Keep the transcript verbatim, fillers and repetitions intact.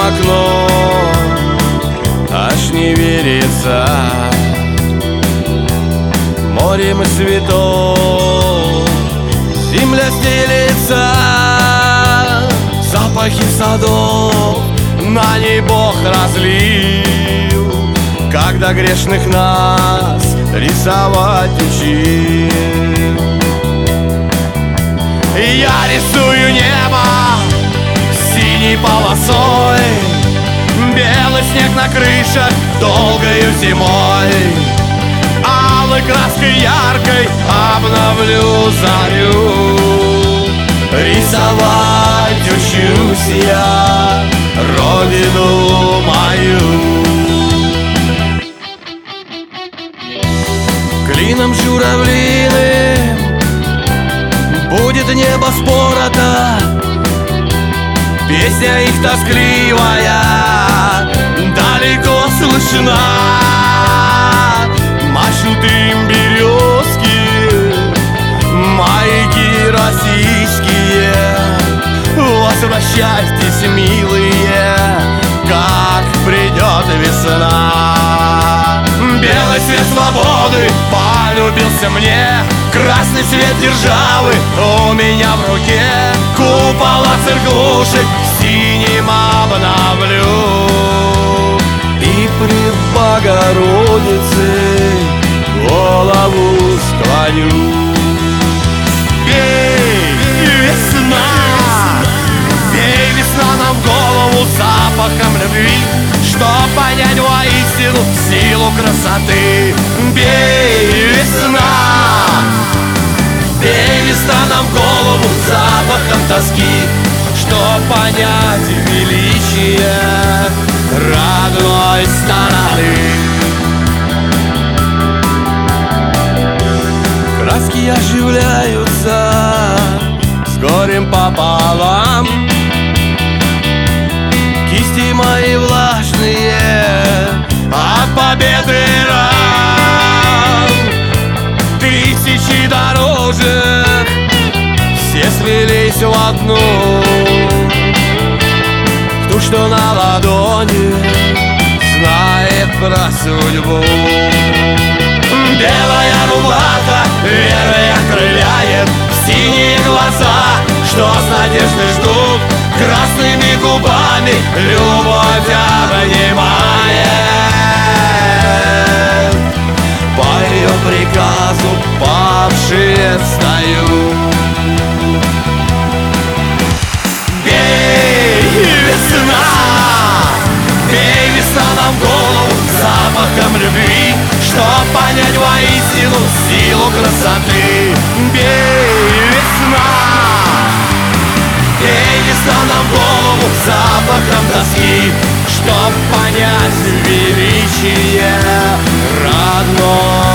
окно, аж не верится. Морем цветов земля стелится, запахи садов на ней Бог разлил, когда грешных нас рисовать учил. Я рисую небо синей полосой, белый снег на крышах долгою зимой, алой краской яркой обновлю зарю. Рисовать учусь я родину мою. Клином журавлиным будет небо спорото, песня их тоскливая далеко слышна. Машут им березки, маяки российские. Возвращайтесь, милые, как придет весна. Белый свет свободы полюбился мне, красный свет державы у меня в руке. Купола церквушек синим обновлю и пред Богородицей голову склоню. Бей, весна, бей, весна нам в голову запахом любви, чтоб понять воистину силу красоты. Бей, весна, бей, весна нам в голову запахом тоски, чтоб понять величие родной стороны. Краски оживляются с горем пополам, кисти мои влажные от победы ран. Тысячи дорожек все слились в одну, в ту, что на ладони знает про судьбу. Белая рубаха верой окрыляет синие глаза, что с надеждой ждут, красными губами любовь обнимает. По ее приказу павшие встают. Бей, весна, бей, весна нам в голову запахом любви, чтоб понять воистину силу красоты. Бей, весна, бей, весна нам в голову запахом тоски, чтоб понять величие родной